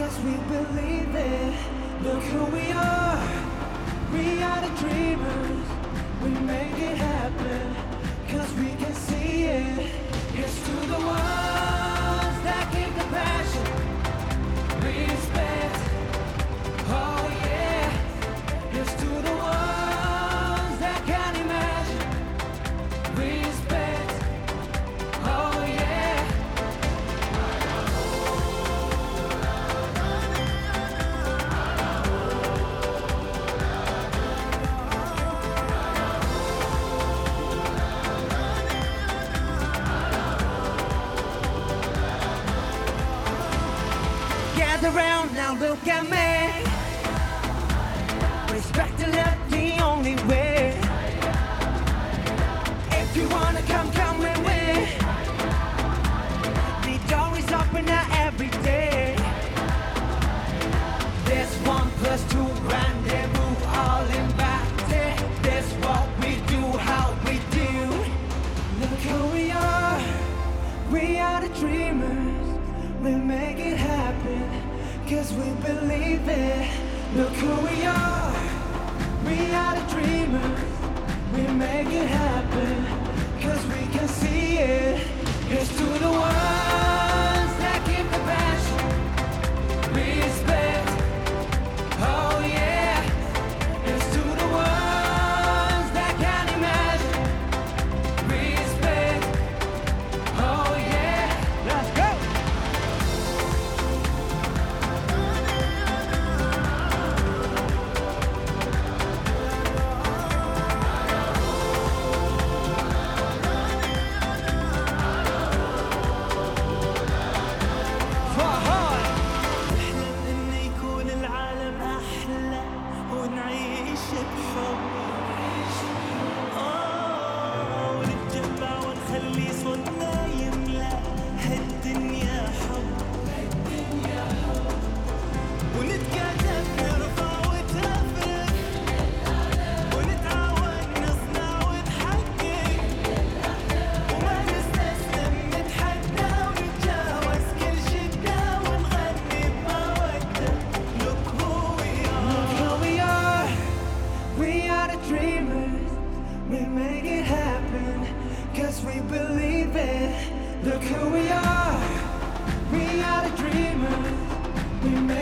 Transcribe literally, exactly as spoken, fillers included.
cause we believe it. Look who we are, we are the dreamers. We make it happen, cause we can see it. Here's to the ones that keep the passion, respect, oh yeah. Here's to the ones that can imagine, respect, oh yeah. Gather round now, look at me. Respect and love the only way. If you wanna come, come with me. The door is open now every day. There's one plus two rendezvous, all invited. That's what we do, how we do. Look who we are, we are the dreamers. We make it happen, cause we believe it. Look who we are, we are the dreamers. We make it happen, cause we can see it. Here's to the ones that keep the passion, respect, oh yeah. Here's to the ones that can imagine, respect, oh yeah. Let's go! We make it happen, cause we believe it. Look who we are, we are the dreamers. We make